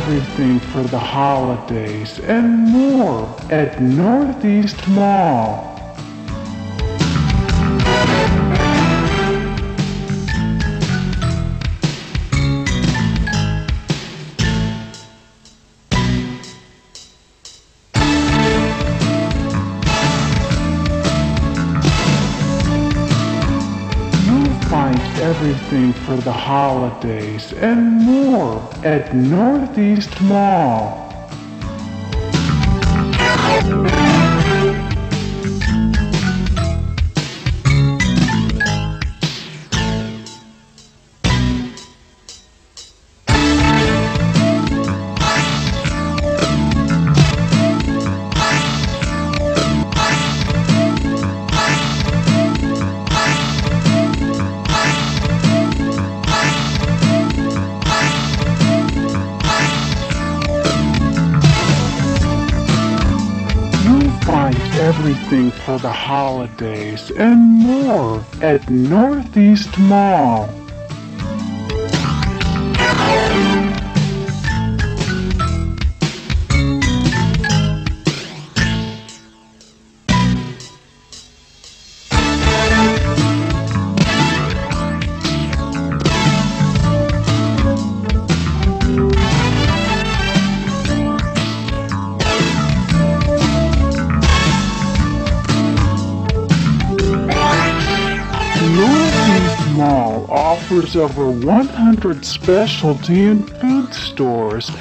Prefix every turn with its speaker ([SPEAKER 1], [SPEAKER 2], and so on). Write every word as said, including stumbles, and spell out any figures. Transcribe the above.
[SPEAKER 1] everything for the holidays and more at Northeast Mall. Find everything for the holidays and more at Northeast Mall. Find everything for the holidays and more at Northeast Mall. Northeast Mall offers over one hundred specialty and food stores